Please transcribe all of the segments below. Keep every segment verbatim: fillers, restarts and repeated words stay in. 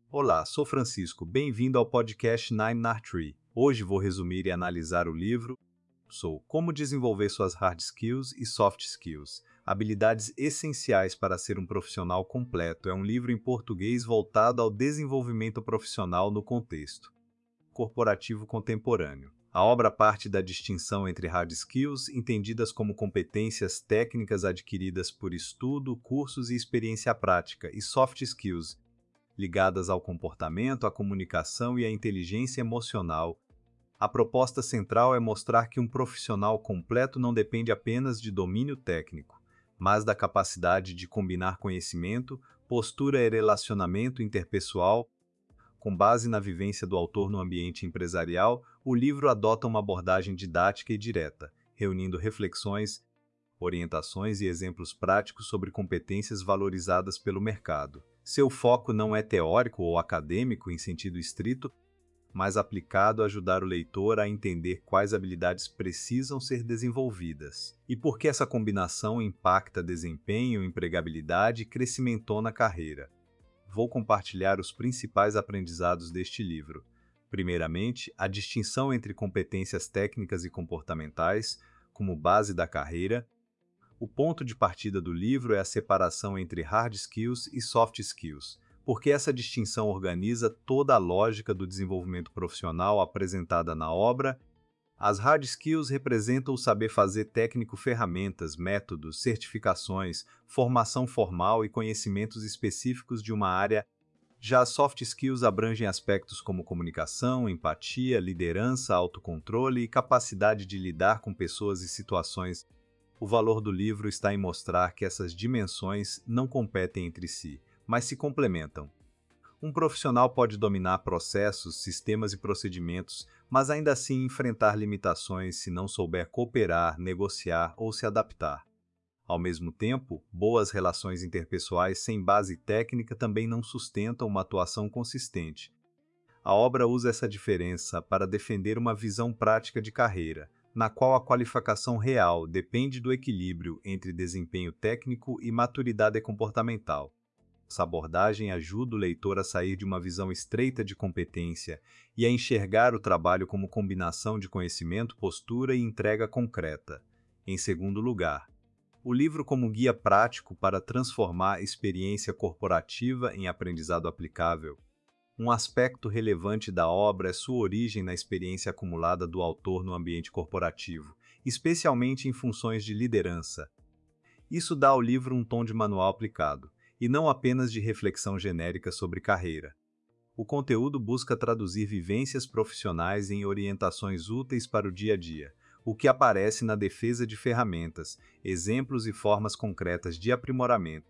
Olá, sou Francisco. Bem-vindo ao podcast Nine Nar Tree. Hoje vou resumir e analisar o livro Sou Como Desenvolver Suas Hard Skills e Soft Skills. Habilidades essenciais para ser um profissional completo. É um livro em português voltado ao desenvolvimento profissional no contexto corporativo contemporâneo. A obra parte da distinção entre hard skills, entendidas como competências técnicas adquiridas por estudo, cursos e experiência prática, e soft skills, ligadas ao comportamento, à comunicação e à inteligência emocional. A proposta central é mostrar que um profissional completo não depende apenas de domínio técnico, mas da capacidade de combinar conhecimento, postura e relacionamento interpessoal. Com base na vivência do autor no ambiente empresarial, o livro adota uma abordagem didática e direta, reunindo reflexões, orientações e exemplos práticos sobre competências valorizadas pelo mercado. Seu foco não é teórico ou acadêmico em sentido estrito, mas aplicado a ajudar o leitor a entender quais habilidades precisam ser desenvolvidas e por que essa combinação impacta desempenho, empregabilidade e crescimento na carreira. Vou compartilhar os principais aprendizados deste livro. Primeiramente, a distinção entre competências técnicas e comportamentais, como base da carreira. O ponto de partida do livro é a separação entre hard skills e soft skills, porque essa distinção organiza toda a lógica do desenvolvimento profissional apresentada na obra. As hard skills representam o saber fazer técnico, ferramentas, métodos, certificações, formação formal e conhecimentos específicos de uma área. Já as soft skills abrangem aspectos como comunicação, empatia, liderança, autocontrole e capacidade de lidar com pessoas e situações. O valor do livro está em mostrar que essas dimensões não competem entre si, mas se complementam. Um profissional pode dominar processos, sistemas e procedimentos, mas ainda assim enfrentar limitações se não souber cooperar, negociar ou se adaptar. Ao mesmo tempo, boas relações interpessoais sem base técnica também não sustentam uma atuação consistente. A obra usa essa diferença para defender uma visão prática de carreira, na qual a qualificação real depende do equilíbrio entre desempenho técnico e maturidade comportamental. Essa abordagem ajuda o leitor a sair de uma visão estreita de competência e a enxergar o trabalho como combinação de conhecimento, postura e entrega concreta. Em segundo lugar, o livro como guia prático para transformar a experiência corporativa em aprendizado aplicável. Um aspecto relevante da obra é sua origem na experiência acumulada do autor no ambiente corporativo, especialmente em funções de liderança. Isso dá ao livro um tom de manual aplicado, e não apenas de reflexão genérica sobre carreira. O conteúdo busca traduzir vivências profissionais em orientações úteis para o dia a dia, o que aparece na defesa de ferramentas, exemplos e formas concretas de aprimoramento.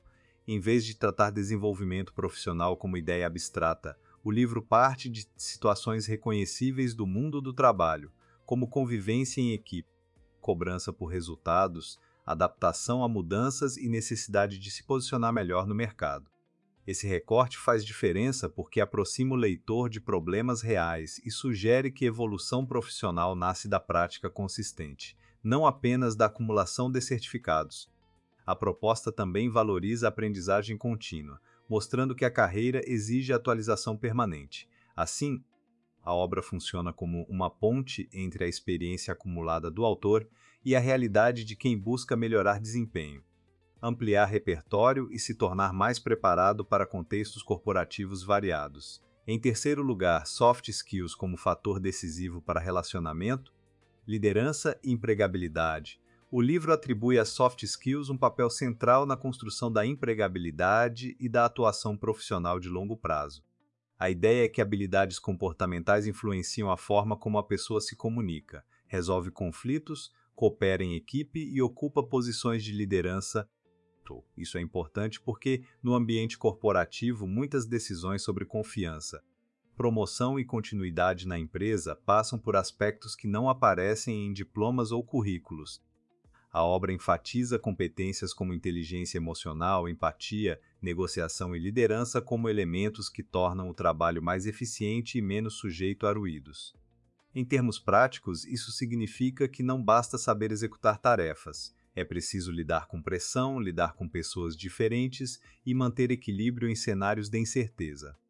Em vez de tratar desenvolvimento profissional como ideia abstrata, o livro parte de situações reconhecíveis do mundo do trabalho, como convivência em equipe, cobrança por resultados, adaptação a mudanças e necessidade de se posicionar melhor no mercado. Esse recorte faz diferença porque aproxima o leitor de problemas reais e sugere que evolução profissional nasce da prática consistente, não apenas da acumulação de certificados. A proposta também valoriza a aprendizagem contínua, mostrando que a carreira exige atualização permanente. Assim, a obra funciona como uma ponte entre a experiência acumulada do autor e a realidade de quem busca melhorar desempenho, ampliar repertório e se tornar mais preparado para contextos corporativos variados. Em terceiro lugar, soft skills como fator decisivo para relacionamento, liderança e empregabilidade. O livro atribui às soft skills um papel central na construção da empregabilidade e da atuação profissional de longo prazo. A ideia é que habilidades comportamentais influenciam a forma como a pessoa se comunica, resolve conflitos, coopera em equipe e ocupa posições de liderança. Isso é importante porque, no ambiente corporativo, muitas decisões sobre confiança, promoção e continuidade na empresa passam por aspectos que não aparecem em diplomas ou currículos. A obra enfatiza competências como inteligência emocional, empatia, negociação e liderança como elementos que tornam o trabalho mais eficiente e menos sujeito a ruídos. Em termos práticos, isso significa que não basta saber executar tarefas. É preciso lidar com pressão, lidar com pessoas diferentes e manter equilíbrio em cenários de incerteza.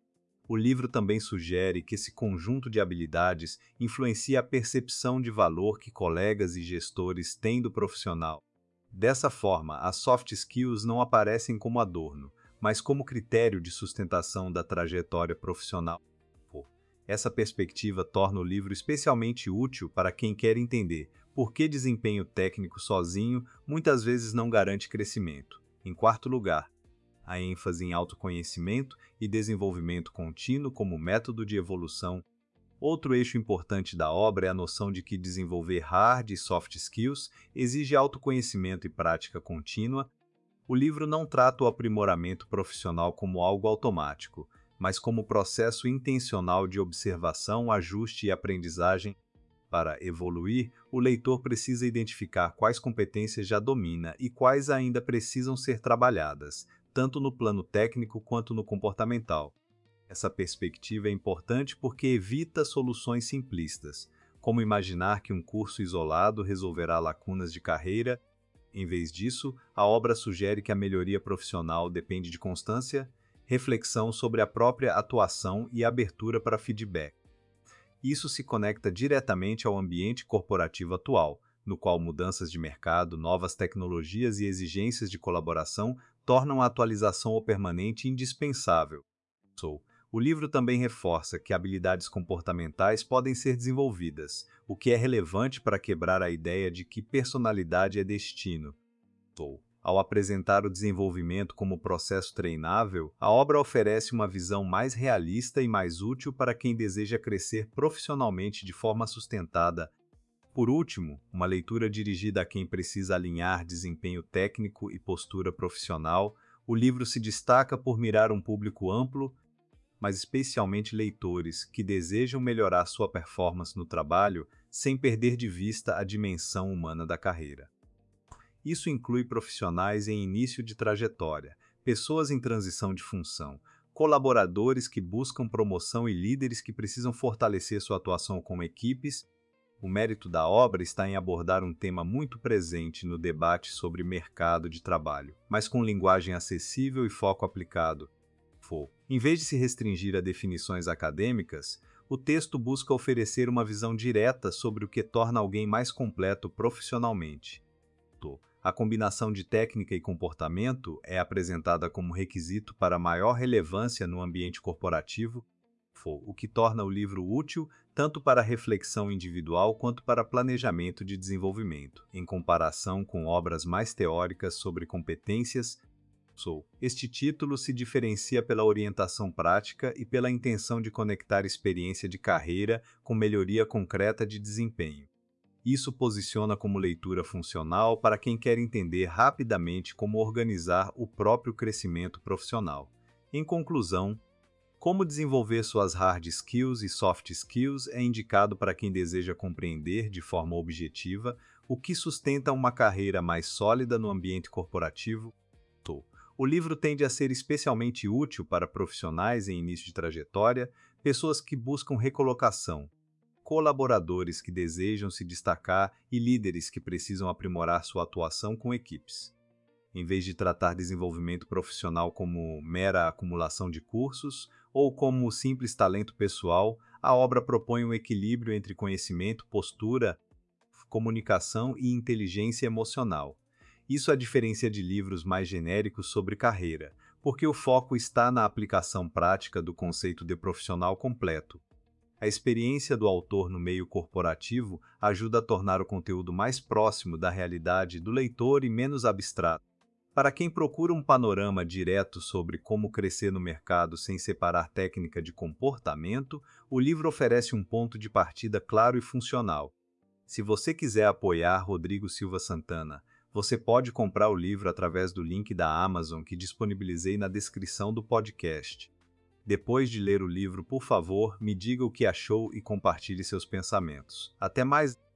O livro também sugere que esse conjunto de habilidades influencia a percepção de valor que colegas e gestores têm do profissional. Dessa forma, as soft skills não aparecem como adorno, mas como critério de sustentação da trajetória profissional. Essa perspectiva torna o livro especialmente útil para quem quer entender por que desempenho técnico sozinho muitas vezes não garante crescimento. Em quarto lugar, a ênfase em autoconhecimento e desenvolvimento contínuo como método de evolução. Outro eixo importante da obra é a noção de que desenvolver hard e soft skills exige autoconhecimento e prática contínua. O livro não trata o aprimoramento profissional como algo automático, mas como processo intencional de observação, ajuste e aprendizagem. Para evoluir, o leitor precisa identificar quais competências já domina e quais ainda precisam ser trabalhadas, tanto no plano técnico quanto no comportamental. Essa perspectiva é importante porque evita soluções simplistas, como imaginar que um curso isolado resolverá lacunas de carreira. Em vez disso, a obra sugere que a melhoria profissional depende de constância, reflexão sobre a própria atuação e abertura para feedback. Isso se conecta diretamente ao ambiente corporativo atual, no qual mudanças de mercado, novas tecnologias e exigências de colaboração tornam a atualização permanente indispensável. O livro também reforça que habilidades comportamentais podem ser desenvolvidas, o que é relevante para quebrar a ideia de que personalidade é destino. Ao apresentar o desenvolvimento como processo treinável, a obra oferece uma visão mais realista e mais útil para quem deseja crescer profissionalmente de forma sustentada. Por último, uma leitura dirigida a quem precisa alinhar desempenho técnico e postura profissional. O livro se destaca por mirar um público amplo, mas especialmente leitores que desejam melhorar sua performance no trabalho sem perder de vista a dimensão humana da carreira. Isso inclui profissionais em início de trajetória, pessoas em transição de função, colaboradores que buscam promoção e líderes que precisam fortalecer sua atuação como equipes. O mérito da obra está em abordar um tema muito presente no debate sobre mercado de trabalho, mas com linguagem acessível e foco aplicado. Em vez de se restringir a definições acadêmicas, o texto busca oferecer uma visão direta sobre o que torna alguém mais completo profissionalmente. A combinação de técnica e comportamento é apresentada como requisito para maior relevância no ambiente corporativo, o que torna o livro útil tanto para reflexão individual quanto para planejamento de desenvolvimento, em comparação com obras mais teóricas sobre competências. Este título se diferencia pela orientação prática e pela intenção de conectar experiência de carreira com melhoria concreta de desempenho. Isso posiciona como leitura funcional para quem quer entender rapidamente como organizar o próprio crescimento profissional. Em conclusão, como desenvolver suas hard skills e soft skills é indicado para quem deseja compreender de forma objetiva o que sustenta uma carreira mais sólida no ambiente corporativo. O livro tende a ser especialmente útil para profissionais em início de trajetória, pessoas que buscam recolocação, colaboradores que desejam se destacar e líderes que precisam aprimorar sua atuação com equipes. Em vez de tratar desenvolvimento profissional como mera acumulação de cursos ou como simples talento pessoal, a obra propõe um equilíbrio entre conhecimento, postura, comunicação e inteligência emocional. Isso a diferencia de livros mais genéricos sobre carreira, porque o foco está na aplicação prática do conceito de profissional completo. A experiência do autor no meio corporativo ajuda a tornar o conteúdo mais próximo da realidade do leitor e menos abstrato. Para quem procura um panorama direto sobre como crescer no mercado sem separar técnica de comportamento, o livro oferece um ponto de partida claro e funcional. Se você quiser apoiar Rodrigo Silva Santana, você pode comprar o livro através do link da Amazon que disponibilizei na descrição do podcast. Depois de ler o livro, por favor, me diga o que achou e compartilhe seus pensamentos. Até mais!